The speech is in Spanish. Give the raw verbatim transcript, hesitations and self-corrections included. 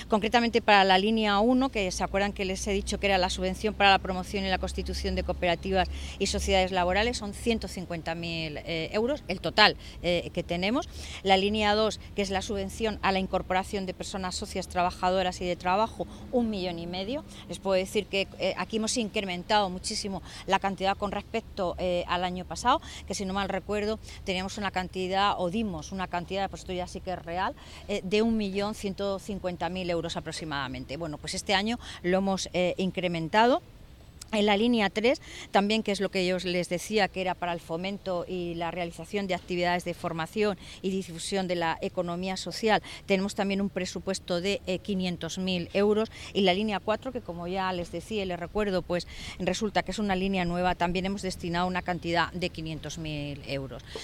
Concretamente para la línea uno, que se acuerdan que les he dicho que era la subvención para la promoción y la constitución de cooperativas y sociedades laborales, son ciento cincuenta mil eh, euros, el total eh, que tenemos. La línea dos, que es la subvención a la incorporación de personas socias trabajadoras y de trabajo, un millón y medio. Les puedo decir que eh, aquí hemos incrementado muchísimo la cantidad con respecto eh, al año pasado, que si no mal recuerdo teníamos una cantidad, o dimos una cantidad, pues esto ya sí que es real, eh, de un millón ciento cincuenta mil euros aproximadamente. Bueno, pues este año lo hemos eh, incrementado. En la línea tres, también, que es lo que yo les decía, que era para el fomento y la realización de actividades de formación y difusión de la economía social, tenemos también un presupuesto de eh, quinientos mil euros. Y la línea cuatro, que como ya les decía y les recuerdo, pues resulta que es una línea nueva, también hemos destinado una cantidad de quinientos mil euros.